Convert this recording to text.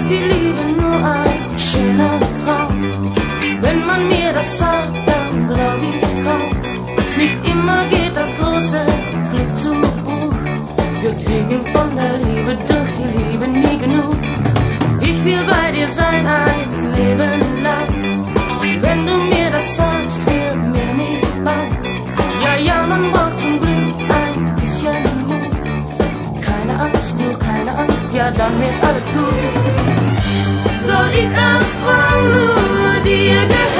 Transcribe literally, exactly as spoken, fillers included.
die Liebe nur ein schöner Traum. Wenn man mir das sagt, dann glaub ich's kaum. Nicht immer geht das große Glück zu Buch. Wir kriegen von der Liebe durch die Liebe nie genug. Ich will bei dir sein ein Leben lang. Wenn du mir das sagst, wird mir nicht bang. Ja, ja, man braucht zum Glück ein bisschen Mut. Keine Angst, nur keine Angst, ja, dann wird alles gut. Soll ich als Frau nur dir gehören?